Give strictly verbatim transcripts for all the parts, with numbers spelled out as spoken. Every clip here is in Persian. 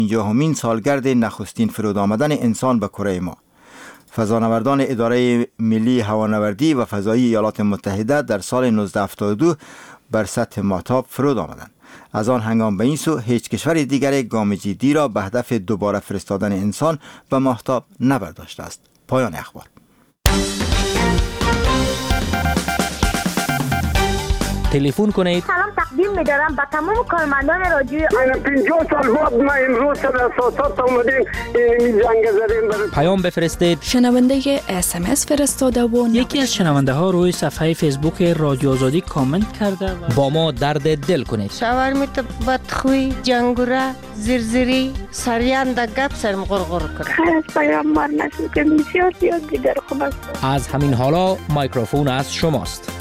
پنجاهمین سالگرد نخستین فرود آمدن انسان به کره ما. فضانوردان اداره ملی هوانوردی و فضایی ایالات متحده در سال نوزده هفتاد و دو بر سطح ماهتاب فرود آمدند. از آن هنگام به این سو هیچ کشور دیگر گام جدی را به هدف دوباره فرستادن انسان به ماهتاب نبرداشته است. پایان اخبار. تلفن کنید. سلام تقدیم می‌دارم به تمام کارمندان رادیو. پنجاه سال بعد ما امروز در اساسات اومدیم این جنگ زدیم. پیام بفرستید. شنونده اس ام اس فرستاده و یکی از شنونده ها روی صفحه فیسبوک رادیو آزادی کامنت کرده و با ما درد دل کنید. شاورمیت بدخوی، جنگوره، زرزری، سریان در گپ سرم غرغر کنه. خیر از پیامبر نسل که بسیار زیاد دیگر خوب است. از همین حالا میکروفون از شماست.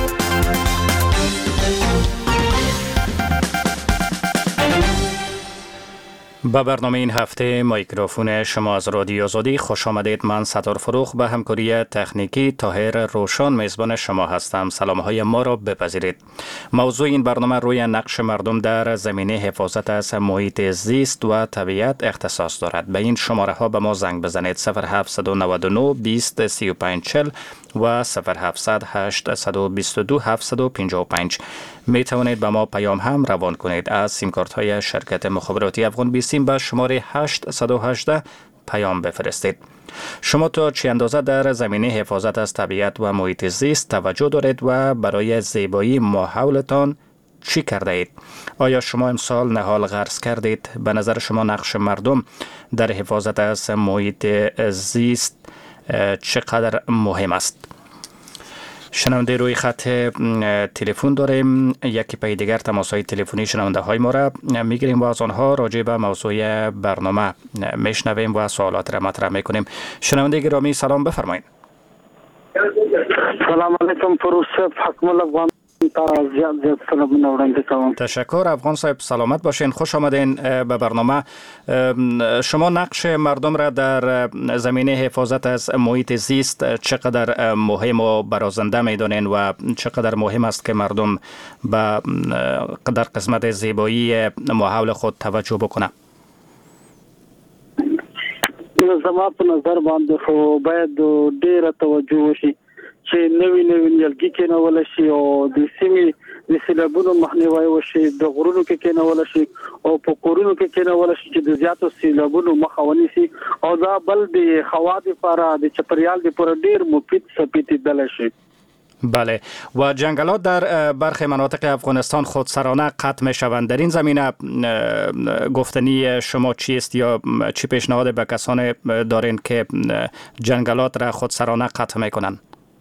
با برنامه این هفته میکروفون شما از رادیو آزادی خوش آمدید. من ستار فروخ به همکاری تکنیکی طاهر روشن میزبان شما هستم. سلام های ما را بپذیرید. موضوع این برنامه روی نقش مردم در زمینه حفاظت از محیط زیست و طبیعت اختصاص دارد. به این شماره ها به ما زنگ بزنید: صفر هفت نه نه بیست سی و پنج چهل و صفر هفت هشت دو دو هفت پنج پنج. می توانید به ما پیام هم روان کنید. از سیمکارت های شرکت مخابراتی افغان بیسیم به شماره هشت یک هشت پیام بفرستید. شما تا چه اندازه در زمینه حفاظت از طبیعت و محیط زیست توجه دارید و برای زیبایی ماحولتان چی کرده اید؟ آیا شما امسال نهال غرس کردید؟ به نظر شما نقش مردم در حفاظت از محیط زیست چقدر مهم است؟ شنونده روی خط تلفن داریم. یکی پای دیگر تماس‌های تلفنی شنونده های ما را میگیریم و از آنها راجع به موضوع برنامه میشنویم و سوالات را مطرح میکنیم. شنونده گرامی سلام بفرمایید. سلام علیکم فروز صاحب، حکم الله زیاد زیاد سلامونه وړاندې کوم. تشکر افغان صاحب، سلامت باشین. خوش آمدین به برنامه. شما نقش مردم را در زمینه حفاظت از محیط زیست چقدر مهم و برازنده میدونین و چقدر مهم است که مردم به در قسمت زیبایی ماحول خود توجه بکنه؟ زما په نظر باندې خو باید ډیره توجه وشي چې نوی نوی نیالګي کېنول شي او د سیمې د سیلابونو مخنیوي وشي، د غرونو کې کېنول شي او په کورونو کې کېنول شي چې د زیاتو سیلابونو مخه ونیسي او دا بل د هوا لپاره د چاپیریال لپاره ډیر مفید ثابتېدلی شي. بله، و جنگلات در برخی مناطق افغانستان خودسرانه قطع می شوند. در این زمینه گفتنی شما چیست یا چی پیشنهاد به کسان دارین که جنگلات را خودسرانه قطع می کنند؟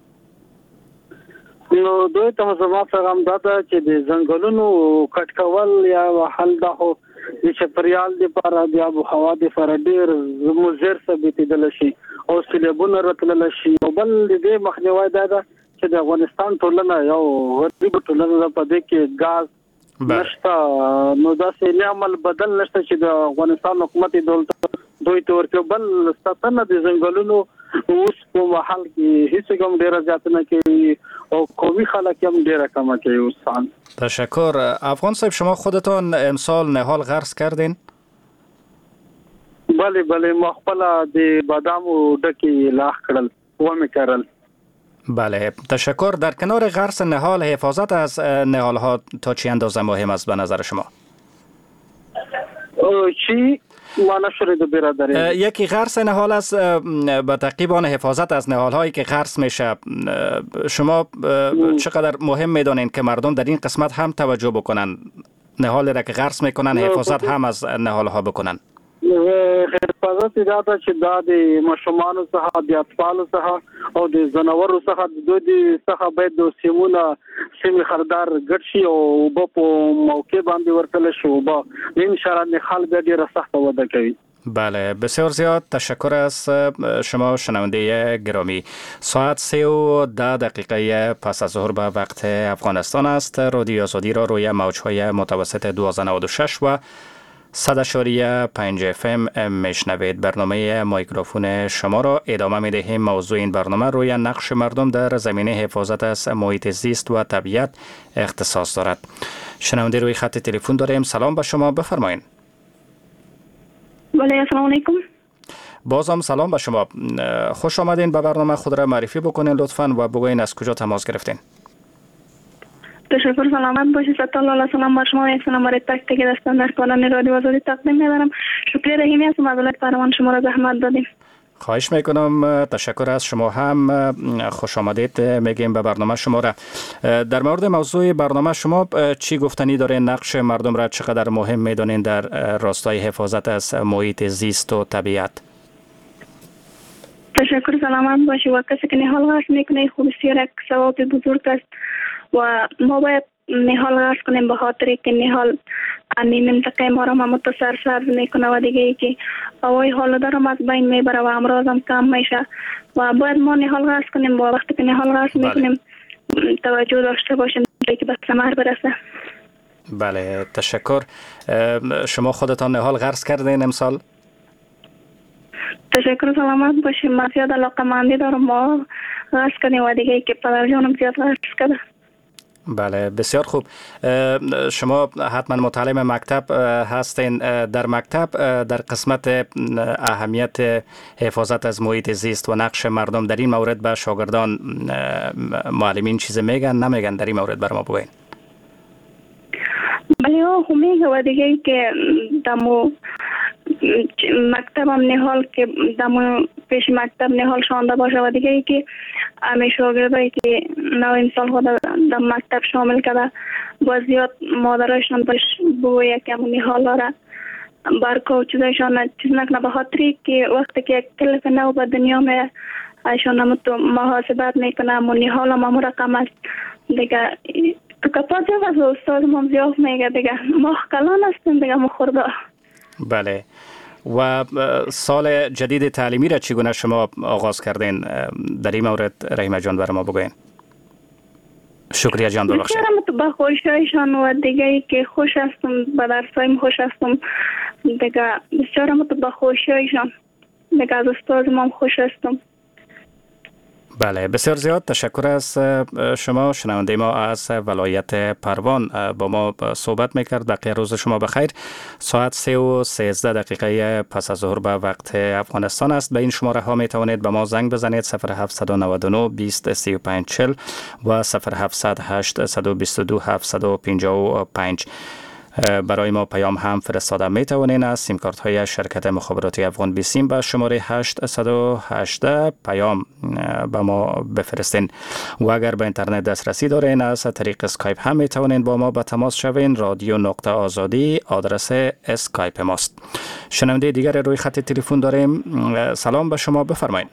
نو دوی ته زما پیغام دا ده چې د ځنګلونو کټ کول یا حل د هو د چاپیریال لپاره د آب و هوا لپاره ډیر مضر ثابتېدلی شي او سیلابونه راتللی شي او بل د دې مخنیوی دا ده چې د افغانستان ټولنه یو غریب ټولنه ده، په دې کې ګاز نشته، نو داسې عمل بدل نشته چې د افغانستان حکومت دولت دوی ته ورکړي. بل ستنه د ځنګلونو اوس په محل کې هیڅ کوم ډیره زیات نه کوي او قومي خلک هم ډیره کم کوي. اوسان تشکر. افغان صاحب، شما خودتان امسال نهال غرس کردین؟ بله بله، ما خپل د بادامو ډکې لاخ کړل و می کړل. بله، تشکر. در کنار غرس نهال، حفاظت از نهال ها تا چه اندازه مهم است به نظر شما؟ چی؟ ما نشورید برادری. یکی غرس نهال است، به تعقیب آن حفاظت از نهال هایی که غرس میشه. شما چقدر مهم میدانین که مردم در این قسمت هم توجه بکنن؟ نهال را که غرس میکنن حفاظت هم از نهال ها بکنن. حفاظت دا ده چې دا د ماشومانو څخه، د اطفالو څخه او د ځناورو څخه د دوی څخه باید د سیمونه سیمې خردار ګډ شي او اوبه په موقع باندې ورکړل شي. اوبه ان شاء الله خلک ډېره سخته وده کوي. بله، بسیار زیاد تشکر از شما شنونده گرامی. ساعت سه و ده دقیقه پس از ظهر به وقت افغانستان است. رادیو آزادی را روی موج‌های متوسط دوازده نود و شش و صد اشاریه پنج اف ام میشنوید. برنامه میکروفون شما را ادامه می دهیم. موضوع این برنامه روی نقش مردم در زمینه حفاظت از محیط زیست و طبیعت اختصاص دارد. شنونده روی خط تلفن داریم. سلام به شما، بفرمایید. بله السلام علیکم. بازم سلام به شما. خوش آمدین. به برنامه خود را معرفی بکنین لطفاً و بگوین از کجا تماس گرفتین. تشکر، سلامت باشید. صلی الله علیه و سلام بر شما. یک سلام برای تک تک دستان در کانال رادیو آزادی تقدیم می‌کنم. شکریه رحیمی هستم از ولایت پروان. شما را زحمت دادیم. خواهش میکنم. تشکر از شما هم. خوش آمدید میگیم به برنامه شما را. در مورد موضوع برنامه شما چی گفتنی دارین؟ نقش مردم را چقدر مهم میدونین در راستای حفاظت از محیط زیست و طبیعت؟ تشکر، سلامت باشی. و کسی که نهال غرس میکنه خب بسیار یک ثواب بزرگ است و ما باید نهال غرس کنیم به خاطر که نهال امی منطقه ما را متصر سرد میکنه و دیگه ای که هوای هالودار هم از بین میبره و امراض هم کم میشه و باید ما نهال غرس کنیم و وقتی که نهال غرس میکنیم توجه داشته باشیم که به ثمر برسه. بله، تشکر. شما خودتان نهال غرس کردین امسال؟ تشکر، سلامت باشیم. من زیاد علاقه‌مندی دارم ما غرس کنیم و دیگه ای که پدر جانم زیاد غرس کرده. بله، بسیار خوب. شما حتما متعلم مکتب هستین. در مکتب در قسمت اهمیت حفاظت از محیط زیست و نقش مردم در این مورد به شاگردان معلمین چیز میگن نمیگن؟ در این مورد بر ما بگوین. بله خب میگه و دیگه ای که دمو مکتب هم نهال که دمو پیش مکتب نهال شانده باشه و دیگه ای که همه شاگردایی که نو امسال خود در مکتب شامل کرده با زیاد مادرشان باش بویه که همون نهال را برکا و چیزایشان چیز نکنه به خاطری که وقتی که یک کلف نو به دنیا می ایشان همون تو محاسبت میکنه همون نهال هم همون رقم است دیگه. تو کپا جا از استاد هم زیاد میگه دیگه ما کلان هستیم دیگه ما خورده. بله. و سال جدید تعلیمی را چگونه شما آغاز کردین؟ در این مورد رحیمه جان برای ما بگوین. شکریه جان ببخشید. بسیارم تو با خوشایشان و دیگه ای که خوش هستم با درسایم خوش هستم دیگه. بسیارم تو با خوشایشان دیگه از استاد ما خوش هستم. بله، بسیار زیاد تشکر از شما. شنونده ما از ولایت پروان با ما صحبت میکرد. بقیه روز شما بخیر. ساعت سه و سیزده دقیقه پس از ظهر به وقت افغانستان است. به این شماره ها می توانید به ما زنگ بزنید صفر هفت نه نه بیست سی و پنج چهل و صفر هفت هشت دو دو هفت پنج پنج. برای ما پیام هم فرستاده می توانید از سیم کارت های شرکت مخابراتی افغان بیسیم به شماره هشت یک هشت پیام به ما بفرستین و اگر به اینترنت دسترسی دارین از طریق اسکایپ هم می توانید با ما به تماس شوین. رادیو نقطه آزادی آدرس اسکایپ ماست. شنونده دیگر روی خط تلفن داریم. سلام به شما، بفرمایید.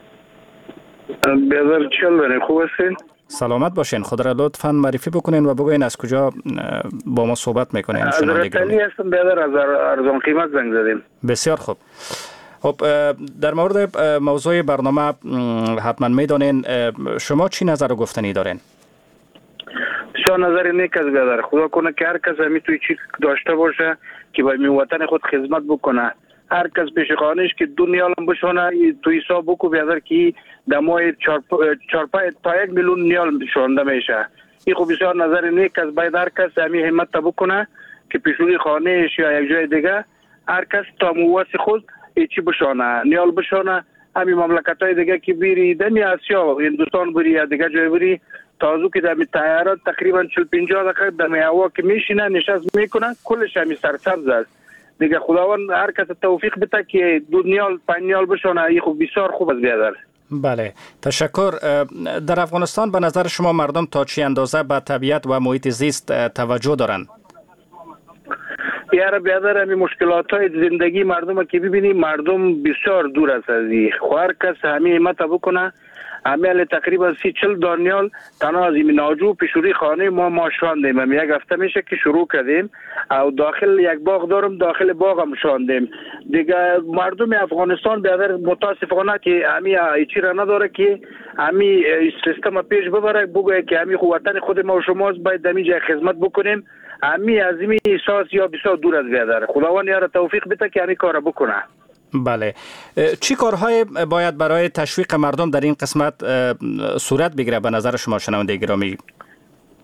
بیادر چل خوب هستین؟ سلامت باشین. خود را لطفاً معرفی بکنین و بگوین از کجا با ما صحبت میکنین. حضرت علی هستم بیادر، از ارزان قیمت زنگ زدیم. بسیار خوب. خب در مورد موضوع برنامه حتما میدونین، شما چی نظر و گفتنی دارین؟ بسیار نظر نیک است بیادر. خدا کنه که هر کس همی توی چیز داشته باشه که باید می وطن خود خدمت بکنه. هر کس پیش خانهش که دو نیال هم بشونه تو حساب بکو بیادر که دمای چارپای تا یک میلیون نیال شونده میشه. این خوب بسیار نظر نیک است. باید هر کس همی همت بکنه که پیشونی خانهش یا یک جای دیگه هر کس تا موس خود ایچی بشونه نیال بشونه. همی مملکت های دیگه که بیری دمی آسیا و هندوستان بری یا دیگه جای بری تازو که دمی تیارات تقریبا چهل پنجاه دقیقه دمی هوا که میشینه نشست میکنه کلش همی سرسبز است دیگه. خداوند هر کس توفیق بده که دو نیال پنج نیال بشونه. این خوب بسیار خوب است بیادر. بله، تشکر. در افغانستان به نظر شما مردم تا چی اندازه به طبیعت و محیط زیست توجه دارن؟ یاره بیادر همی مشکلات های زندگی مردم که ببینیم مردم بسیار دور است از این. هر کس همی همت بکنه. عمل تقریبا سی چل دانیال تنها از این ناجو پیشوری خانه ما ما شاندیم. هم یک هفته میشه که شروع کردیم او داخل یک باغ دارم داخل باغ هم شاندیم دیگه. مردم افغانستان بیادر متاسفانه که همی ایچی را نداره که همی سیستم پیش ببره بگوه که همی وطن خود ما و شماست باید دمی جای خدمت بکنیم. همی از این احساس یا بسیار دور از بیادر. خداوند یاره توفیق بده که همی کار بکنه. بله، چی کارهای باید برای تشویق مردم در این قسمت صورت بگیره به نظر شما شنونده گرامی؟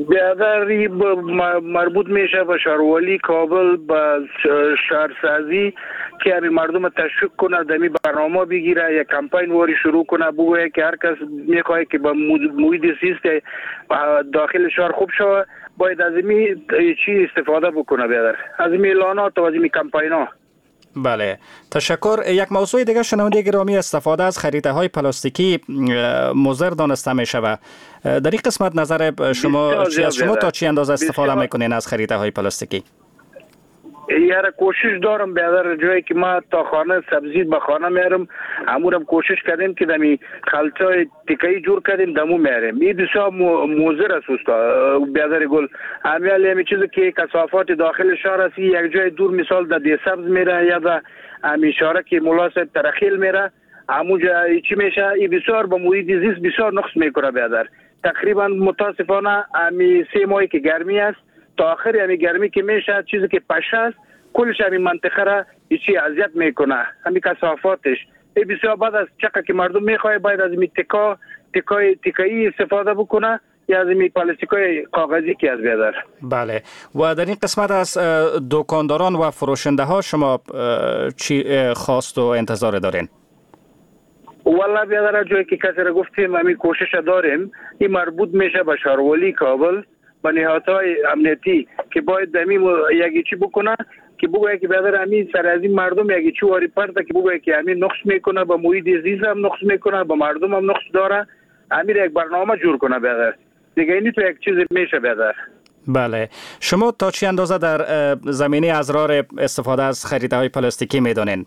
بیادری مربوط میشه به شهرولی کابل، به شهرسازی که همین مردم تشویق کنه دمی برنامه بگیره، یک کمپین واری شروع کنه، بگویه که هر کس میخواه که به محیط زیست داخل شهر خوب شوه باید از این چی استفاده بکنه بیادر، از این اعلانات و از این کمپین ها. بله، تشکر. یک موضوع دیگه شنونده گرامی، استفاده از خریده های پلاستیکی مضر دانسته می شود. در این قسمت نظر شما چی است؟ شما تا چی اندازه استفاده میکنین از خریده های پلاستیکی؟ یاره کوشش دارم بیادر، جایی که ما تا خانه سبزی به خانه میارم امورم کوشش کردیم که دمی خلطای تکایی جور کردیم دمو میاریم. این بسیار موزر است بیادر گل. امیال همی چیزی که کثافات داخل شهر است یک جای دور مثال در دی سبز میره یا در امی شهر که مناسب ترخیل میره اموجا چی میشه، این بسیار با محیط زیست بسیار نقص میکنه بیادر. تقریبا متاسفانه امی سه ماهی که گرمی است تا آخر یعنی گرمی که میشه چیزی که پشه است کلش همین منطقه را چی اذیت میکنه، همین کثافاتش ای بسیار بعد از چقدر که مردم میخواه باید از این تکا تکای تکایی استفاده بکنه یا از این پلاستیکای کاغذی که از بیادر. بله، و در این قسمت از دکانداران و فروشنده ها شما چی خواست و انتظار دارین؟ والله بیادر جایی که کسی را گفتیم همین کوشش داریم، این مربوط میشه به شهرولی کابل با نهادهای امنیتی که باید دمی یکی چی بکنه که بگویه که بیادر همین سر از این مردم یکی چی واری پرده که بگویه که همین نقص میکنه، با محیط زیست هم نقص میکنه، با مردم هم نقص داره، همین یک برنامه جور کنه بیادر دیگه. اینی تو یک چیز میشه بیادر. بله، شما تا چی اندازه در زمینه ازرار استفاده از خریده های پلاستیکی میدونین؟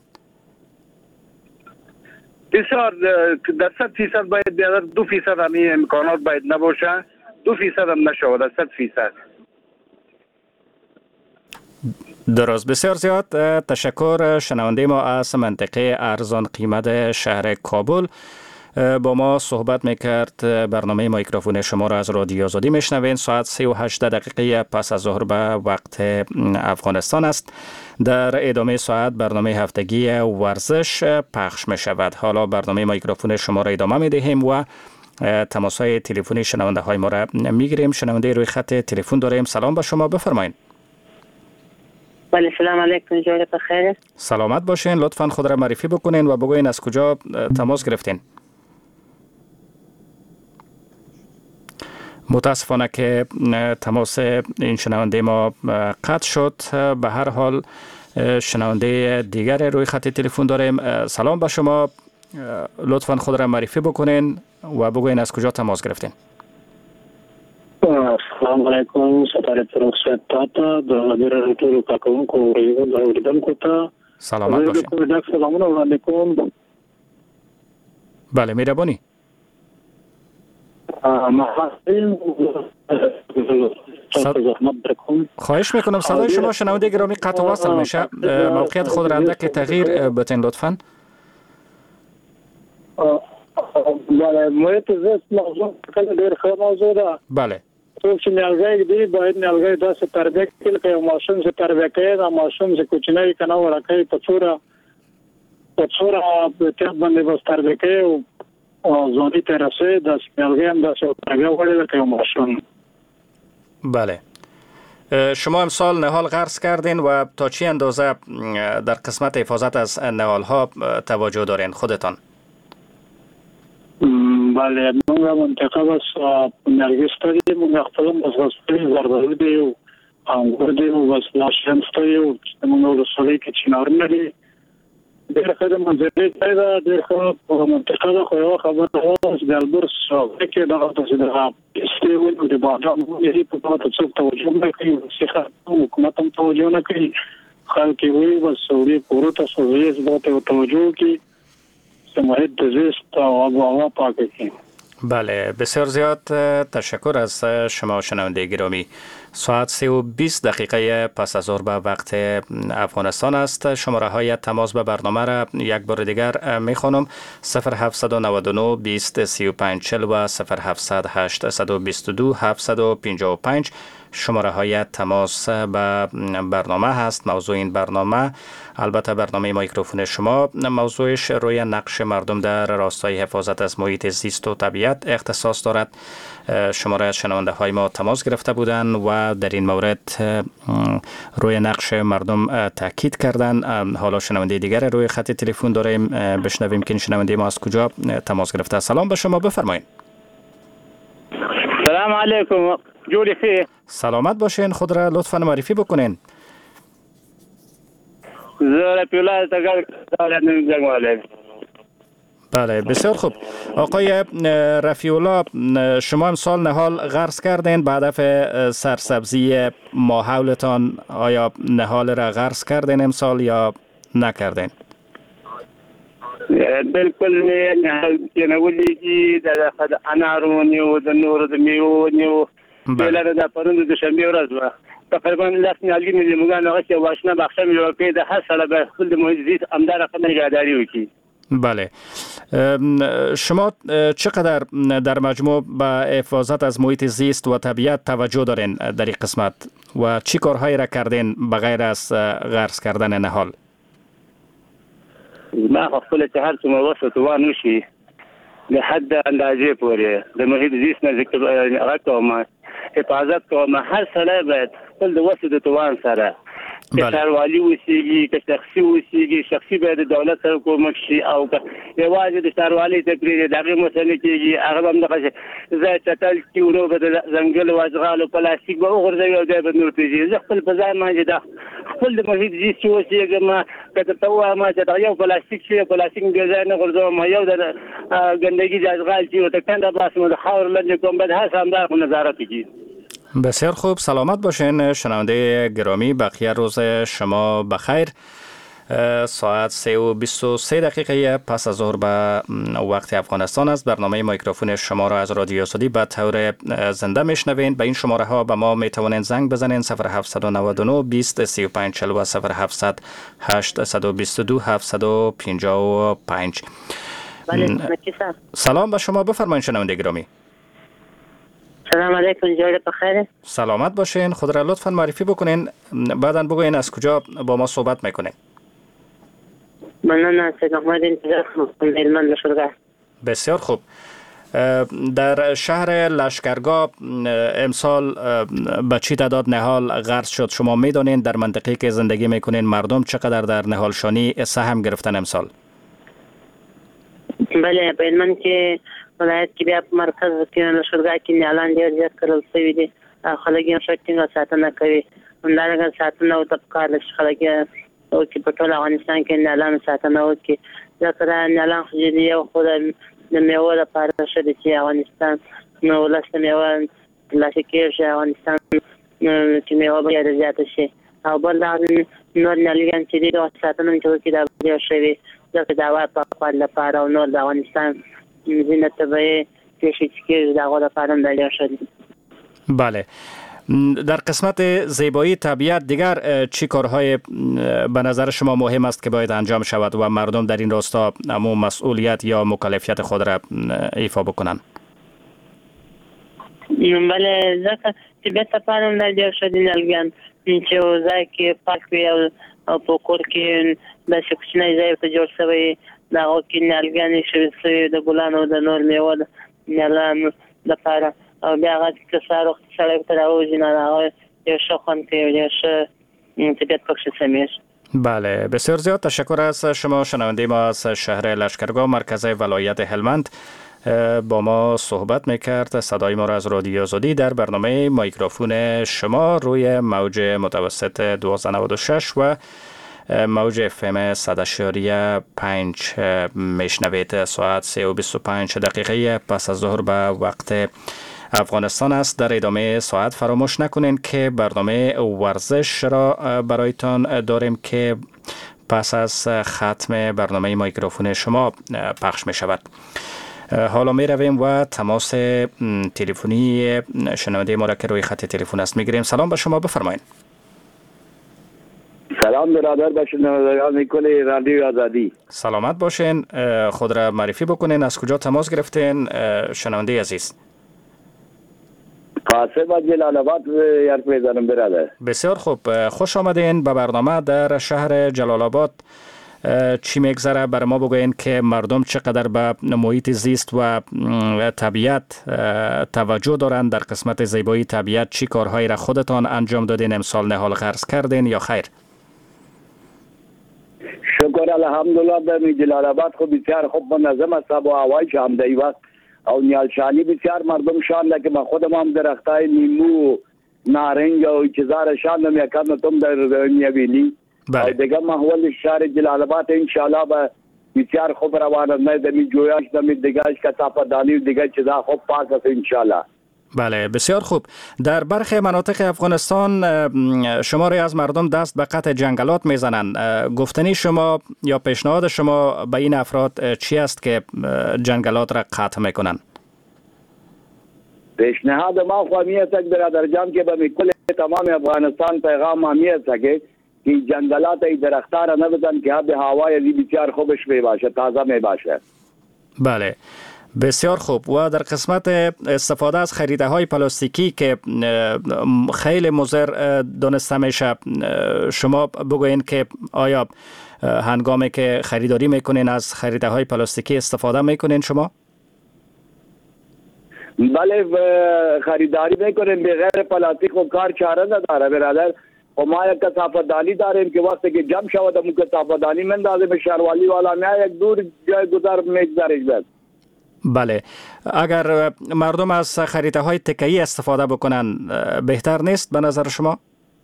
بسیار در صد فیصد باید بیادر دو فیصد همین امکانات باید نباشه، دو فیصد هم نشود، در صد فیصد. درست، بسیار زیاد تشکر. شنونده ما از منطقه ارزان قیمت شهر کابل با ما صحبت میکرد. برنامه مایکروفون شما را از رادیو آزادی میشنوین. ساعت سه و هشت دقیقه پس از ظهر به وقت افغانستان است. در ادامه ساعت برنامه هفتگی ورزش پخش می شود. حالا برنامه مایکروفون شما را ادامه می دهیم و تماس های تلفنی شنونده های ما را می گیریم. شنونده روی خط تلفن داریم. سلام به شما، بفرمایید. بله، سلام علیکم، جوری بخیر. سلامت باشین. لطفاً خود را معرفی بکنین و بگوین از کجا تماس گرفتین. متاسفانه که تماس این شنونده ما قطع شد. به هر حال شنونده دیگر روی خط تلفن داریم. سلام به شما، لطفاً خود را معرفی بکنین و بگوین از کجا تماس گرفتین. السلام علیکم، ستاره پروکسویت تاتا در رادیو کاکون کو ریو داوردن کوتا. سلامت باشین. سلام علیکم. بله، مهربانی. خواهش میکنم صدای شما شنونده گرامی قطع و وصل میشه. موقعیت خود را اندک تغییر بتین لطفاً. بله، محیط زیست موضوع خیلی دیر خیلی موضوع ده. بله. تو چې نیالګی دی باید نیالګی داسې تربیه کړي که یو ماشوم چې تربیه کوي دا ماشوم چې کوچنی که نه وړکی په څوره په څوره احتیاط باندې بس تربیه کوي او ځواني ته رسوي داسې نیالګی هم داسې تربیه غواړي لکه یو ماشوم. بله، شما امسال نهال غرس کردین و تا چی اندازه در قسمت حفاظت از نهال ها توجه دارین خودتان؟ بله، موږ منطقه بس نرګس ته موږ خپل مسغسري زردالو دی او انګور دی او بس لاشن ستایو چې موږ ورسره کې چینار نه دی ډېر ښه منځلې پیدا ډېر ښه په منطقه ده خو یو خبره ده چې د البرس کې دغه تاسو دغه استیول د بادام یې په تاسو څه توجه نه کوي چې حکومت هم توجه نه کوي خلک وي بس سوري پورو تاسو یې زړه توجه کوي محیط زیست و آب و هوا پاک کنیم. بله، بسیار زیاد تشکر از شما شنونده گرامی. ساعت سه و بیست دقیقه پس از ظهر به وقت افغانستان است. شماره های تماس به برنامه را یک بار دیگر می خوانم: صفر هفت نه نه بیست سی و پنج چهل و صفر هفت هشت دو دو هفت پنج پنج. شماره های تماس به برنامه هست. موضوع این برنامه البته برنامه میکروفون شما موضوعش روی نقش مردم در راستای حفاظت از محیط زیست و طبیعت اختصاص دارد. شماره شنونده های ما تماس گرفته بودند و در این مورد روی نقش مردم تاکید کردند. حالا شنونده دیگر روی خط تلفن داریم، بشنویم که این شنونده ما از کجا تماس گرفته. سلام به شما، بفرمایید. سلام علیکم، جوری خیر. سلامت باشین، خود را لطفا معرفی بکنین. زهره پیولاد تگر دارم جنگواله. بله بسیار خوب. آقای رفیع‌الله، شما امسال نهال غرس کردین به هدف سرسبزی ماحولتان. آیا نهال را غرس کردین امسال یا نکردین؟ بالکل نهال کنولی کی در انارونی و د نور د میوونی و بلاره د پروند د شنبه ورځ و تقریبا لاس نیالګي مې موږ نه غوښتي واشنه بخښه مې ورکړې د هر سره به خپل د محیط زیست امدار رقم نگهداری وکړي. بله، شما چقدر در مجموع به حفاظت از محیط زیست و طبیعت توجه دارین در این قسمت و چی کارهایی را کردین بغیر از غرس کردن نهال؟ ما خپل ته هر څومره وسه توان وشي له حد اندازې پورې د محیط زیست نه ذکر کوم، حفاظت کوم. هر سره باید خپل د وسه د توان سره که ښاروالي اوسېږي که شخصي اوسېږي، شخصي باید د دولت سره کومک شي او که یوازې د ښاروالۍ ته پرېږدي د هغې مسله کېږي هغه به همدغسې ځای چټل کړي ورو به د ځنګل و اشغالو پلاستیک به وغورځوي او دی به نور پرېږدي. زه خپل په ځای باندې د خپل د محیط زیست چې اوسېږم که درته ووایم چې دغه یو پلاستیک چې پلاستیک مې بې ځای نه غورځوم، یو د ګندګي د اشغال چې ورته کنده باسم د خاور لرې کوم، باید هر څه همدغه نظارت وکړي. بسیار خوب، سلامت باشین. شنونده گرامی، بقیه روز شما بخیر. ساعت سه و بیست و سه دقیقه پس از ظهر به وقت افغانستان است. برنامه میکروفون شما را از رادیو آزادی به طور زنده میشنوین. به این شماره ها به ما میتوانین زنگ بزنین: صفر هفت نه نه بیست سی و پنج چهل و صفر هفت هشت بیست و دو هفت پنجاه و پنج. سلام به شما، بفرمایید شنونده گرامی. سلام علیکم، جوری بخیر. سلامت باشین، خود را لطفا معرفی بکنین، بعداً بگوین از کجا با ما صحبت میکنین. من سید احمد انتظار هلمند لشکرگاه. بسیار خوب. در شهر لشکرگاه امسال به چی تعداد نهال غرس شد؟ شما میدونین در منطقه‌ای که زندگی میکنین مردم چقدر در نهال شانی سهم گرفتن امسال؟ بله، په هلمند کې ولایت کې بیا په مرکز کې لشکرګاه کې نهالان ډېر زیات کرل شوي دي. خلک یې ښه ټینګه ساتنه کوي. همدارنګه ساتنه ورته پکار ده چې خلک یې وکړي، په ټول افغانستان کې نهالانو ساتنه وکړي. ځکه دا نهالان خو یو خو د میوو لپاره ښه دي چې افغانستان نو ولس ته میوه ترلاسه کېږي، افغانستان کې میوه به ډېره زیاته شي. او بل دا نور نهالګان چې دي د ساتنه چې وکړي دا به ډېر ښه وي، ځکه د هوا پاکوالي لپاره او نور د افغانستان ځینې طبیعي پیښې چې کېږي د هغو لپاره هم دا ډېر ښه دي. بله، در قسمت زیبایی طبیعت دیگر چی کارهای به نظر شما مهم است که باید انجام شود و مردم در این راستا همون مسئولیت یا مکلفیت خود را ایفا بکنند؟ بله، ځکه طبیعت لپاره هم دا ډېر ښه دي نهالګان چې یو ځای کې پاک وي او په کور کې داسې کوچنی ځای ورته جوړ شوی د هغو کې نهالګانې شوي شوي د ګلانو د نور میوه د نهالانو لپاره، او بیا هغه که سهار وختي سړی ورته راوځي نو هغه ډېر ښه خوند کوي، ډېر ښه طبیعت پکښې سمیږي. بله، بسیار زیاد تشکر از شما. شنونده ما از شهر لشکرگاه مرکز ولایت هلمند با ما صحبت میکرد. صدای ما را از رادیو آزادی در برنامه میکروفون شما روی موج متوسط دوازده نود و شش و موج اف ام صد اشاریه پنج میشنوید. ساعت سه و بیست و پنج دقیقه پس از ظهر به وقت افغانستان است. در ادامه ساعت فراموش نکنین که برنامه ورزش را برایتان داریم که پس از ختم برنامه میکروفون شما پخش می شود. حالا می رویم و تماس تلفنی شنونده ما را که روی خط تلفن است می گیریم. سلام به شما، بفرمایید. سلام برادر، به شنوندگان کل رادیو آزادی. سلامت باشین، خود را معرفی بکنین، از کجا تماس گرفتین شنونده عزیز؟ قاسم از جلال آباد حرف میزنم برادر. بسیار خوب، خوش آمدین به برنامه. در شهر جلال آباد چی میگذره؟ بر ما بگوین که مردم چقدر به محیط زیست و طبیعت توجه دارند. در قسمت زیبایی طبیعت چی کارهایی را خودتان انجام دادین؟ امسال نهال غرس کردین یا خیر؟ شکر الحمدلله. در جلال آباد خب بسیار خوب منظم است و هوای شامدهی وقت او نیالشانی بسیار مردم شانده که من خودم هم درختای نیمو نارنج و چیزا را شاندم یکم تم در میبینی. بله. دیگه محول شهر جلال آباد انشالله به بسیار خوب روان است. نه دمی جویاش دمی دیگهش کثافت دانی و دیگه چیزا خوب پاک است انشالله. بله بسیار خوب. در برخی مناطق افغانستان شماری از مردم دست به قطع جنگلات میزنند. گفتنی شما یا پیشنهاد شما به این افراد چی است که جنگلات را قطع میکنند؟ پیشنهاد ما خواهی است برادر جان که به کل تمام افغانستان پیغام همی است که جنگلات ای درختان را نبزن که آب هوای ازی بسیار خوبش می باشه، تازه می باشه. بله بسیار خوب. و در قسمت استفاده از خریده های پلاستیکی که خیلی مضر دانسته میشه، شما بگوین که آیا هنگامی که خریداری میکنین از خریده های پلاستیکی استفاده میکنین شما؟ بله خریداری میکنیم بغیر پلاستیک و کار چاره نداره برادر. و ما یک کثافت دانی داریم که وقتی که جمع شود اون کثافت دانی مندازیم به شهروالی والا نه یک دور جای گذار میگذاریم بس. بله اگر مردم از خریده های تکه‌ای استفاده بکنن بهتر نیست به نظر شما؟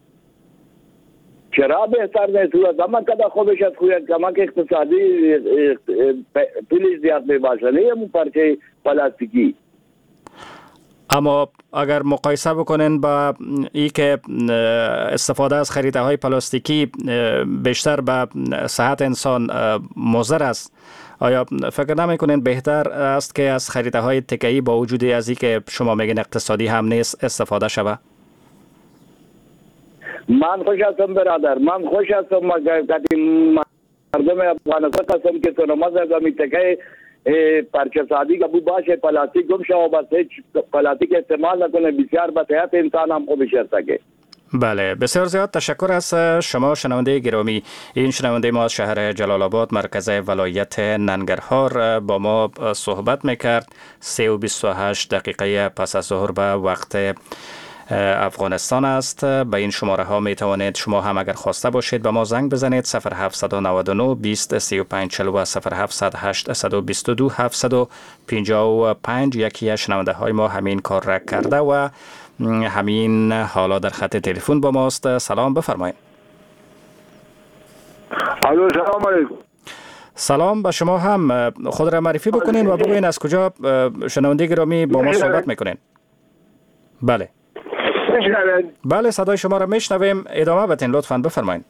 چرا بهتر نیست؟ اما کدا خوبش از خویت کمک اقتصادی پولیس زیاد میباشه نه همون پرچه پلاستیکی. اما اگر مقایسه بکنین با ای که استفاده از خریده های پلاستیکی بیشتر به صحت انسان مضر است، آیا فکر نمی کنین بهتر است که از خریده های تکه‌ای با وجود از ای که شما میگین اقتصادی هم نیست استفاده شود؟ من خوش هستم برادر، من خوش هستم. مردم افغانستان قسم که سنماز اگمی تکه پرچه سادی که بود باشه پلاستیک گم شو و بس هیچ پلاستیک استعمال نکنه بسیار به صحت انسان هم خوبش هست. بله بسیار زیاد تشکر از شما شنونده گرامی. این شنونده ما از شهر جلال آباد مرکز ولایت ننگرهار با ما صحبت میکرد. سه و بیست و هشت دقیقه پس از ظهر به وقت افغانستان است. به این شماره ها می توانید شما هم اگر خواسته باشید به ما زنگ بزنید صفر هفت نه نه بیست سی و پنج چهل و صفر هفت هشت دو دو هفت پنج پنج. یکی از شنونده های ما همین کار را کرده و همین حالا در خط تلفن با ماست. سلام بفرمایید. الو سلام علیکم. سلام به شما هم. خود را معرفی بکنین و بگوین از کجا شنونده گرامی با ما صحبت میکنین. بله بله صدای شما را میشنویم، ادامه بدین لطفاً بفرمایید.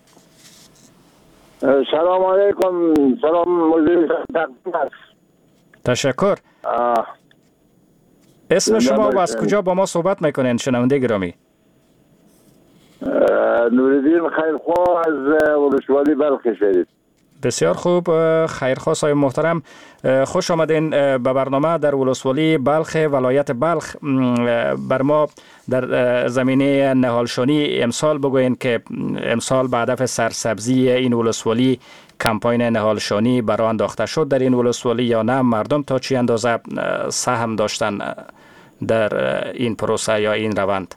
سلام علیکم. سلام مدیر تشکر. اسم شما و از کجا با ما صحبت میکنین شنونده گرامی؟ نوردین خیرخواه از ولسوالی بلخ شریف. بسیار خوب خیرخواه صاحب محترم، خوش آمدین به برنامه. در ولسوالی بلخ ولایت بلخ بر ما در زمینه نهالشانی امسال بگوین که امسال به هدف سرسبزی این ولسوالی کمپاین نهالشانی برای انداخته شد در این ولسوالی یا نه؟ مردم تا چی اندازه سهم داشتن در این پروسه یا این روند؟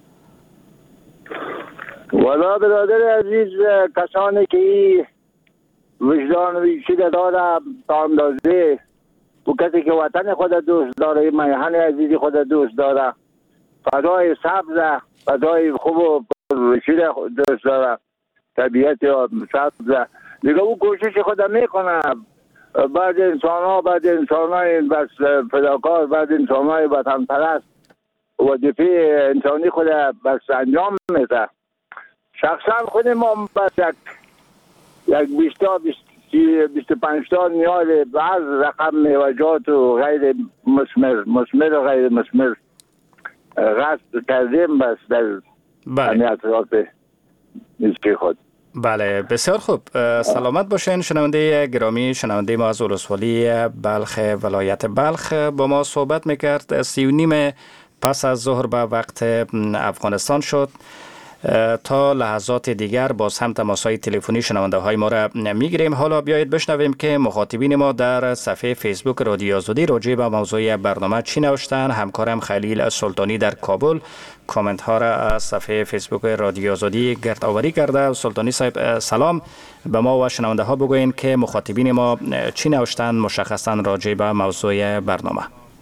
والا برادر عزیز، کسانی که وجدان ویچیده داره تا اندازه و کسی که وطن خود دوست داره، میهن عزیزی خود دوست داره، فضای سبز، فضای خوب و ویچیده دوست داره، طبیعت یا سبز دیگه او کوشش خود میکنه. بعد انسان ها بعد انسان های بس فداکار، بعد انسان های وطن پرست وظیفه انسانی خود بس انجام میده. شخصا خود ما بس یک یک بیستا بیست و پنج تا نیاز بعض رقم میوجات و غیر مسمر مسمر و غیر مسمر غصب کردیم بس در اطراف نیستی خود. بله بسیار خوب. سلامت باشین شنونده گرامی. شنونده ما از ولسوالی بلخ ولایت بلخ با ما صحبت میکرد. سی و نیم پس از ظهر به وقت افغانستان شد. تا لحظات دیگر باز هم تماس‌های تلفنی شنونده های ما را میگیریم. حالا بیایید بشنویم که مخاطبین ما در صفحه فیسبوک رادیو آزادی راجع به موضوع برنامه چی نوشتن. همکارم خلیل سلطانی در کابل کامنت ها را از صفحه فیسبوک رادیو آزادی گرد آوری کرده. سلطانی صاحب سلام، به ما و شنونده ها بگوین که مخاطبین ما چی نوشتن مشخصا راجع به موضوع برنامه.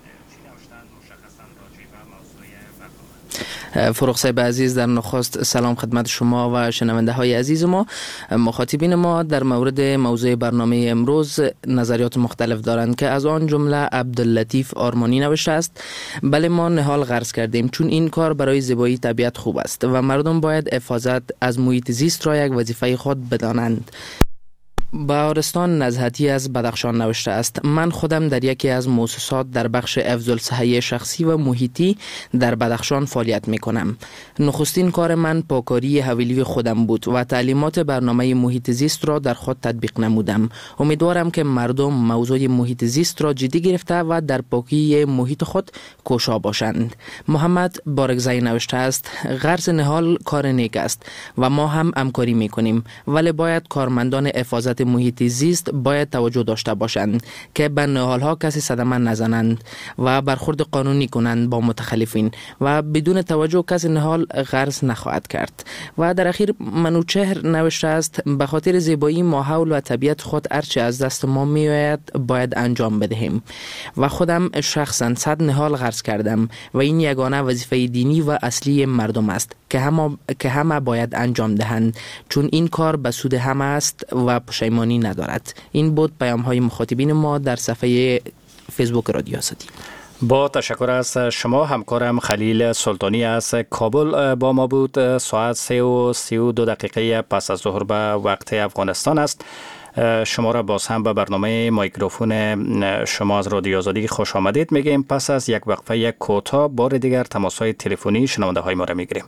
فروغ صاحب عزیز، در نخست سلام خدمت شما و شنونده های عزیز ما. مخاطبین ما در مورد موضوع برنامه امروز نظریات مختلف دارند که از آن جمله عبداللطیف آرمانی نوشته است: بله، ما نهال غرس کردیم چون این کار برای زیبایی طبیعت خوب است و مردم باید حفاظت از محیط زیست را یک وظیفه خود بدانند. بهارستان نزهتی از بدخشان نوشته است: من خودم در یکی از مؤسسات در بخش حفظ الصحه شخصی و محیطی در بدخشان فعالیت می کنم. نخستین کار من پاکاری حویلی خودم بود و تعلیمات برنامه محیط زیست را در خود تطبیق نمودم. امیدوارم که مردم موضوع محیط زیست را جدی گرفته و در پاکی محیط خود کوشا باشند. محمد بارگزایی نوشته است: غرس نهال کار نیک است و ما هم همکاری می کنیم، ولی باید کارمندان حفاظت محیط زیست باید توجه داشته باشند که به نهال‌ها کسی صدمه نزنند و برخورد قانونی کنند با متخلفین و بدون توجه کسی نهال غرس نخواهد کرد. و در اخیر منوچهر نوشته است: به خاطر زیبایی ماحول و طبیعت خود هرچه از دست ما میآید باید انجام بدهیم و خودم شخصا صد نهال غرس کردم و این یگانه وظیفه دینی و اصلی مردم است که همه که همه باید انجام دهند، چون این کار به سود همه است و پشیمانی ندارد. این بود پیام های مخاطبین ما در صفحه فیسبوک رادیو آزادی. با تشکر از شما. همکارم خلیل سلطانی از کابل با ما بود. ساعت سه و سی و دو دقیقه پس از ظهر به وقت افغانستان است. شما را باز هم به برنامه مایکروفون شما از رادیو آزادی خوش آمدید میگیم. پس از یک وقفه کوتاه بار دیگر تماس‌های تلفنی شنونده های ما را میگیریم.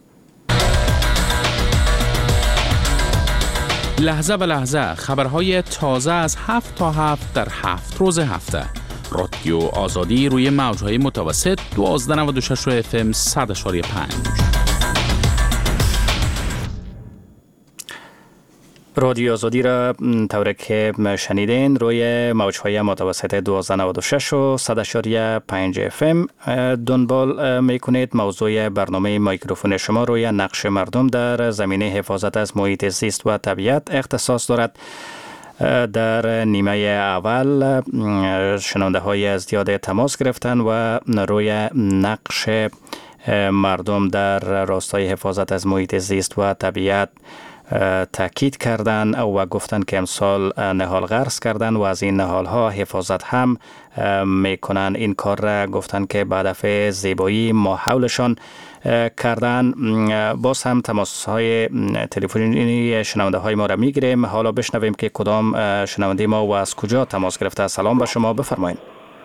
لحظه به لحظه خبرهای تازه از هفت تا هفت در هفت روز هفته. رادیو آزادی روی موجهای متوسط دوازده نود و شش اف ام صد اشاری پنج. رادیو آزادی را طوری که شنیدین روی موجهای متوسط دوازده نود و شش و صد اشاری پنج اف ام دنبال میکنید. موضوع برنامه مایکروفون شما روی نقش مردم در زمینه حفاظت از محیط زیست و طبیعت اختصاص دارد. در نیمه اول شنونده های از زیاد تماس گرفتن و روی نقش مردم در راستای حفاظت از محیط زیست و طبیعت تاکید کردن و گفتن که امسال نهال غرس کردن و از این نهال ها حفاظت هم میکنن. این کار را گفتن که به هدف زیبایی ماحولشان کردن. باز هم تماس های تلفنی شنونده های ما را میگیریم. حالا بشنویم که کدام شنونده ما و از کجا تماس گرفته. سلام به شما، بفرمایید.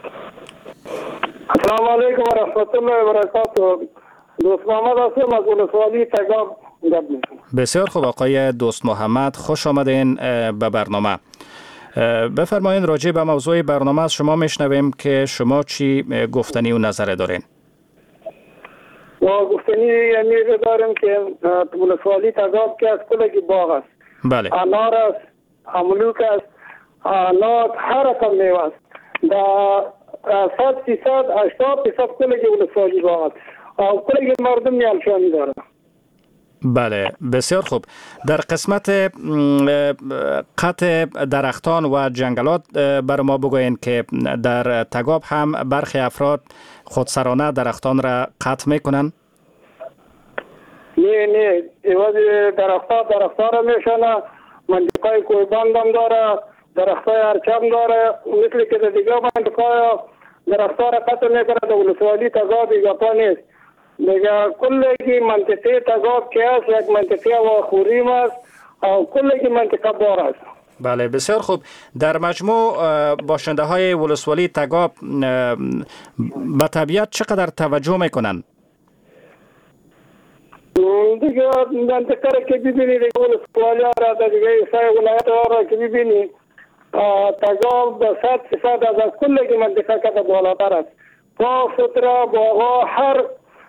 السلام علیکم و رحمت الله و برکاته. دوست محمد هستم از ولسوالی تگاب. بسیار خوب آقای دوست محمد، خوش آمدین به برنامه. بفرمایید راجع به موضوع برنامه از شما میشنویم که شما چی گفتنی و نظر دارین؟ ما گفتنی یعنی داریم که ولسوالی تگاب که از کلگی باغ است. بله. انار است، املوک است، نات، هر رقم میوه است. در صد فیصد هشتاد فیصد کلگی ولسوالی باغ است و کلگی مردم نیالشانی داره. بله، بسیار خوب. در قسمت قطع درختان و جنگلات بر ما بگوین که در تگاب هم برخی افراد خودسرانه درختان را قطع میکنن؟ نه نه، ایواز درختان درختان را میشنه. منطقه کویبند هم داره، درختان ارچم داره، مثل که در دیگه منطقه درختان را قطع میکنه. در ولسوالی تگاب گپا نیست. دیگه کلگی منطقه تگاب که است یک منطقه و خوریم است و کلگی منطقه بار است. بله، بسیار خوب. در مجموع باشنده های ولسوالی تگاب به طبیعت چقدر توجه میکنن؟ دیگه منطقه را که ببینید ولسوالی را در دیگه سای ولایت را که ببینید تگاب به صد فیصد از کلگی منطقه که بالاتر است. پاک سترا باغا هر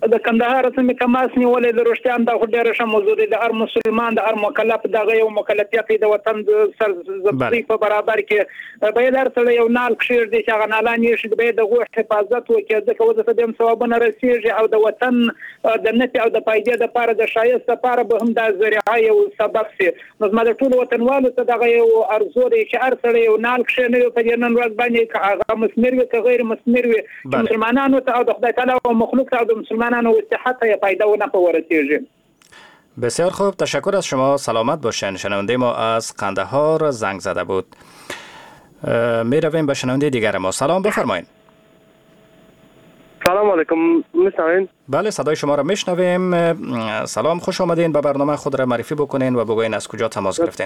د کندهار سیمې کماس نیولې د رښتیان د ډېر ښه موضوع دی. د هر مسلمان د هر مکلف دغه یو مکلفیت د وطن د سرزمینۍ په برابر کې باید هر سړی یو نال کښېږدي چې هغه نالان یې شي، باید د غوښ حفاظت وکړي ځکه ورته د ثوابونه رسېږي او د وطن د نفع او د فایدې دپاره د ښایست دپاره به هم دا ذریعه یو سبب شي. نو زما د ټولو وطنوالو ته دغه یو ارزو دی چې هر سړی یو نال کښېنوي په دې نن ورځ باندې، که هغه مثمر وي که غیر مثمر وي، مسلمانانو ته او د خدای تعالی او مخلوق ته او د مسلمانانو صحت یا فایده و نفع ورسیږي. بسیار خوب، تشکر از شما، سلامت باشین. شنونده ما از قندهار زنگ زده بود. می رویم به شنونده دیگر ما. سلام، بفرمایید. سلام علیکم، میشنوین؟ بله، صدای شما را میشنویم. سلام، خوش آمدین. به برنامه خود را معرفی بکنین و بگوین از کجا تماس گرفتین.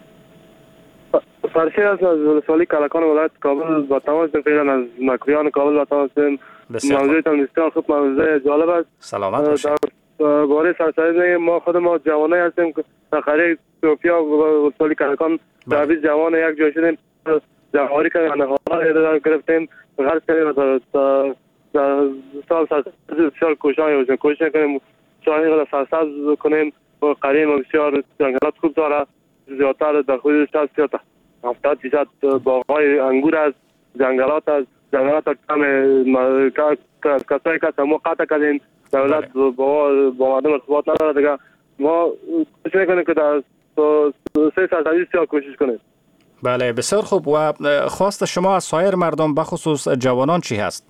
فرشید از ولسوالی کلکان ولایت کابل با تماس فعلا از مکریان کابل با تماس. موضوعتان بسیار خوب، موضوع جالب است. سلامت باشید. باره سرسرزنی ما خود ما جوانه هستیم که در قریه توفیا و ولسوالی کلکان در بیست جوان یک جای شدیم، جمعاری که انحالا گرفتیم، غرض کنیم تا سال سال کوشان کوشش کنیم شاهی را سرسبز کنیم و قریه ما بسیار جنگلات خوب داره، زیادتر در خود شصت تا هفتاد درصد باغ‌های انگور است، جنگلات است، جنگلات کم کسایی که ما قطع کردیم، دولت با با مردم ارتباط نداره دیگه. ما کوشش میکنیم که در سه سرسبزی سیاه کوشش کنیم. بله، بسیار خوب. و خواست شما از سایر مردم بخصوص جوانان چی هست؟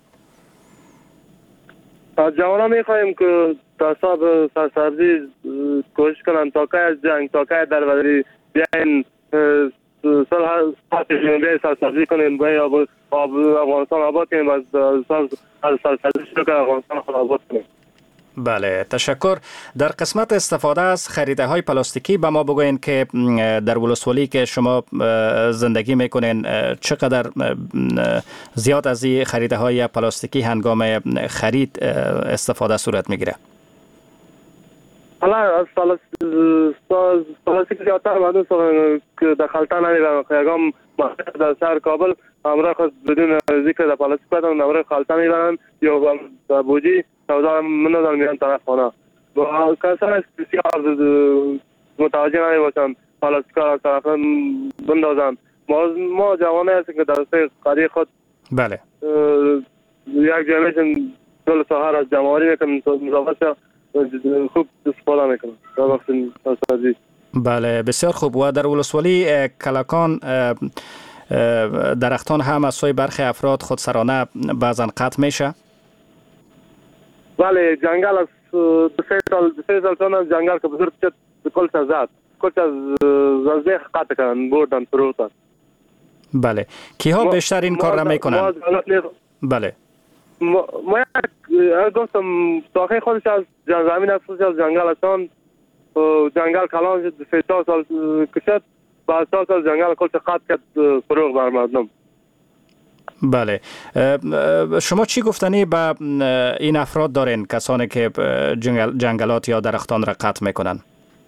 از جوانان میخواهیم که در صاحب سرسبزی کوشش کنند تا که از جنگ تا که در بدری بیاین سال بیاین سرسبزی کنیم، بیاین افغانستان آباد کنیم، از سرسبزی شروع کنیم افغانستان خود آباد کنیم. بله، تشکر. در قسمت استفاده از خریده های پلاستیکی به ما بگوین که در ولسوالی که شما زندگی میکنین چقدر زیاد از این خریده های پلاستیکی هنگام خرید استفاده صورت میگیره؟ حالا از پلاستیک زیادتر مردم که در خلطه نمیبرن. یکم در شهر کابل امرا خود بدون ذکر در پلاستیک بدن امرا خلطه میبرن یا در بوجی سودا منو میان طرف خانه. با کسان بسیار متوجه نمیباشن پلاستیک را طرف بندازن. ما ما جوانه هستیم که در سه قریه خود بله یک جای میشن دل سهر از جمعاری میکنن مضافت خوب استفاده میکنن در وقت سازی. بله، بسیار خوب. و در ولسوالی کلکان درختان هم از سوی برخی افراد خودسرانه بعضا قطع میشه؟ بله، جنگل از سه سال سه سال چون از جنگل که بزرگ شد کلش از زد کلش از زده قطع کردن بردن فروختن. بله، کیها بیشتر این کار را میکنن؟ بله، ما گفتم ساخه خودش از زمین از خودش از جنگل هستن، جنگل کلان شد سه چهار سال کشد، بعد چهار سال جنگل کلش قطع کرد فروغ بر مردم. بله، شما چی گفتنی به این افراد دارین کسانی که جنگل جنگلات یا درختان را قطع میکنن؟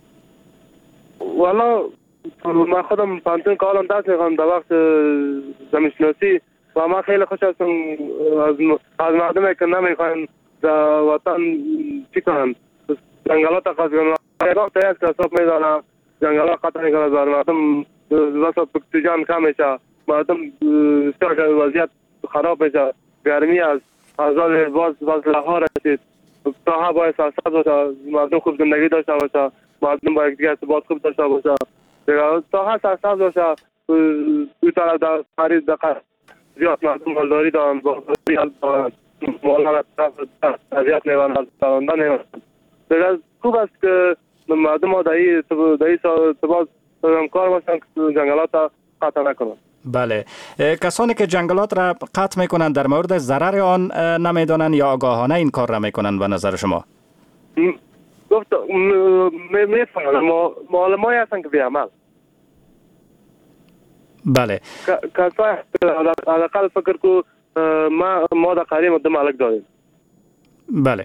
والا من خودم پانتون کالم دست میخوام در وقت زمینشناسی و من خیلی خوش هستم از از مردمی که نمیخوان در وطن چی کنن جنگلات قطع کنن. وقت هست که حساب میدانم جنگلات قطع میکنن بر مردم واسه اکسیژن کم میشه، مردم وضعیت خراب میشه، گرمی از ازال باز باز لحار رسید. ساحه باید سرسبز باشه، مردم خوب زندگی داشته باشه، مردم با یکدیگر ارتباط خوب داشته باشه، ساحه سرسبز باشه. دو طرف در خرید دقیق زیاد مردم مالداری دارن، با مالها طبیعت میبرن، سراندن میبرن. خوب است که مردم ها در این ارتباط کار باشن که جنگلات قطع نکنن. بله، کسانی که جنگلات را قطع میکنن در مورد ضرر آن نمیدانن یا آگاهانه این کار را میکنن به نظر شما؟ گفت میفهمن معلمایی هستن که بیعمل. بله، کسایی حداقل فکر کو ما ما در قریه مدام مالک داریم. بله،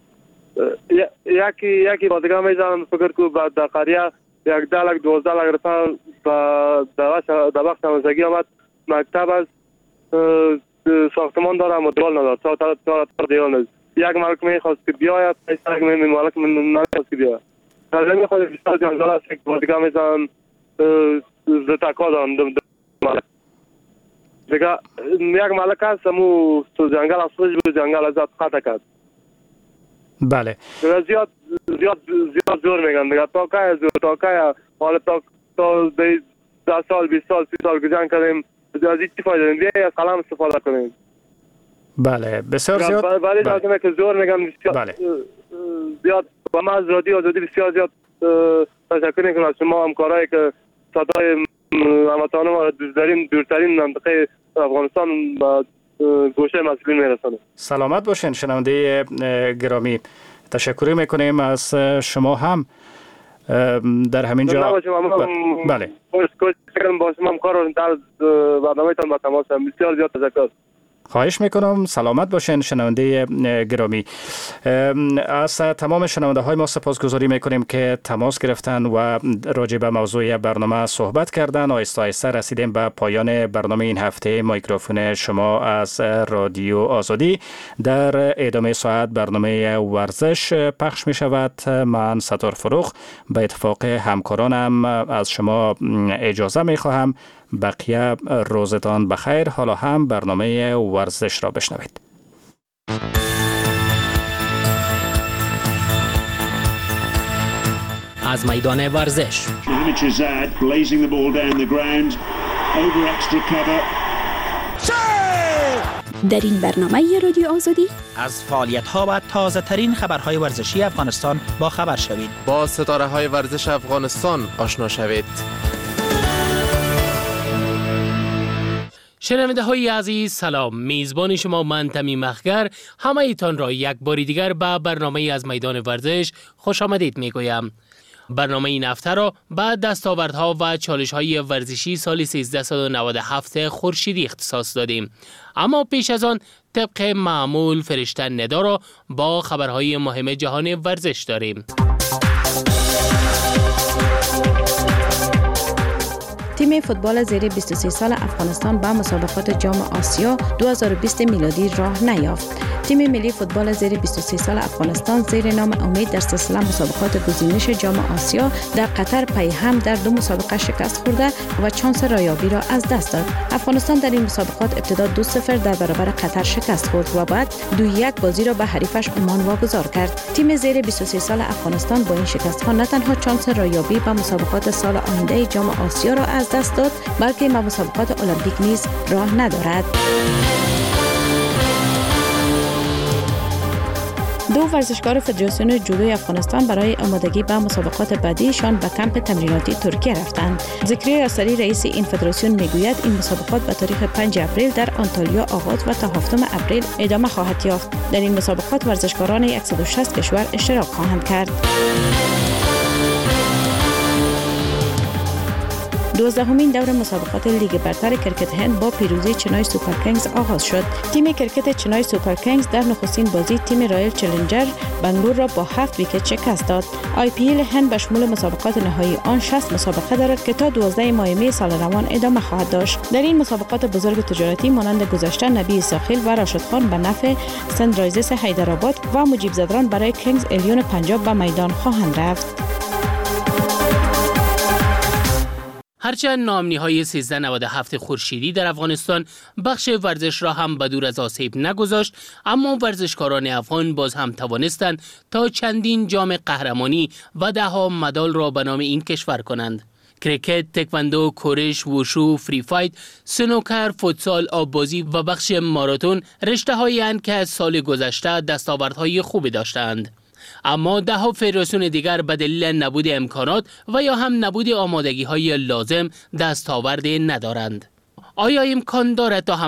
یکی یکی با دیگه میزنن فکر کو بعد در قریه یک ده لک دوازده لک رسان در وقت همزگی آمد مکتب از ساختمان داره اما دیوال نداره، چهار تا دیوال نداره. یک مالک میخواست که بیاید پیسه یک مالک من نمیخواست که بیاید در میخواد بسیار جنگل است که دیگه میزن زتاکا دارن مالک دیگه یک مالک هست همو تو جنگل از خودش بود جنگل از قطع کرد بله زیاد زیاد زیاد زور میگن دیگه تا که زور تا که حالا تا تا ده سال بیست سال سی سال که جنگ کردیم از این چی فایده داریم بیایی از قلم استفاده کنیم بله بسیار زیاد برای لازمه که زور میگم بسیار بله. زیاد و ما از رادیو آزادی بسیار زیاد تشکر میکنم از شما همکارایی که صدای هموطنان ما دورترین دورترین منطقه افغانستان و گوشه مسئولین میرسانه. سلامت باشین شنونده گرامی، تشکر میکنیم از شما هم در همین جا. بله کوشش کردم با شما همکار در برنامه‌تان با تماس هم بسیار زیاد تشکر. خواهش میکنم سلامت باشین شنونده گرامی. از تمام شنونده های ما سپاسگزاری میکنیم که تماس گرفتن و راجع به موضوع برنامه صحبت کردن. آهسته آهسته رسیدیم به پایان برنامه این هفته میکروفون شما از رادیو آزادی. در ادامه ساعت برنامه ورزش پخش می شود. من ستار فروخ به اتفاق همکارانم از شما اجازه می خواهم. بقیه روزتان بخیر. حالا هم برنامه ورزش را بشنوید. از میدان ورزش در این برنامه رادیو آزادی از فعالیت‌ها و تازه ترین خبرهای ورزشی افغانستان با خبر شوید. با ستاره های ورزش افغانستان آشنا شوید. شنونده های عزیز سلام، میزبان شما من تمیم مخگر همه ایتان را یک باری دیگر به برنامه از میدان ورزش خوش آمدید می گویم. برنامه این هفته را به دستاوردها و چالش‌های ورزشی سال سیزده و نود و هفت خورشیدی اختصاص دادیم. اما پیش از آن طبق معمول فرشته ندا را با خبرهای مهم جهان ورزش داریم. تیم فوتبال زیر بیست و سه سال افغانستان به مسابقات جام آسیا دو هزار و بیست میلادی راه نیافت. تیم ملی فوتبال زیر بیست و سه سال افغانستان زیر نام امید در سلسله مسابقات گزینش جام آسیا در قطر پی هم در دو مسابقه شکست خورده و چانس رایابی را از دست داد. افغانستان در این مسابقات ابتدا دو صفر در برابر قطر شکست خورد و بعد دو یک بازی را به حریفش عمان واگذار کرد. تیم زیر بیست و سه سال افغانستان با این شکست ها نه تنها چانس رایابی به مسابقات سال آینده جام آسیا را از دست داد، بلکه به مسابقات المپیک نیز راه ندارد. دو ورزشکار فدراسیون جودوی افغانستان برای آمادگی به مسابقات بعدیشان به کمپ تمریناتی ترکیه رفتند. ذکری یاسری رئیس این فدراسیون میگوید این مسابقات به تاریخ پنج اپریل در آنتالیا آغاز و تا هفتم اپریل ادامه خواهد یافت. در این مسابقات ورزشکاران صد و شصت کشور اشتراک خواهند کرد. دوازدهمین دور مسابقات لیگ برتر کرکت هند با پیروزی چنای سوپر کینگز آغاز شد. تیم کرکت چنای سوپر کینگز در نخستین بازی تیم رایل چالنجر بنگلور را با هفت ویکت شکست داد. آی پی ال هند به شمول مسابقات نهایی آن شصت مسابقه دارد که تا دوازده ماه می سال روان ادامه خواهد داشت. در این مسابقات بزرگ تجارتی مانند گذشته نبی ساخیل و راشد خان به نفع سنرایزرز حیدرآباد و مجیب زدران برای کینگز الیون پنجاب به میدان خواهند رفت. هرچند ناامنی‌های سیزده نود و هفت خورشیدی در افغانستان بخش ورزش را هم به دور از آسیب نگذاشت، اما ورزشکاران افغان باز هم توانستند تا چندین جام قهرمانی و ده‌ها مدال را به نام این کشور کنند. کرکت، تکواندو، کورش، ووشو، فری فایت، سنوکر، فوتسال، آببازی و بخش ماراتون رشته‌هایی اند که از سال گذشته دستاوردهای خوبی داشتند. اما ده ها فدراسیون دیگر به دلیل نبود امکانات و یا هم نبود آمادگی های لازم دستاورد ندارند. آیا امکان دارد تا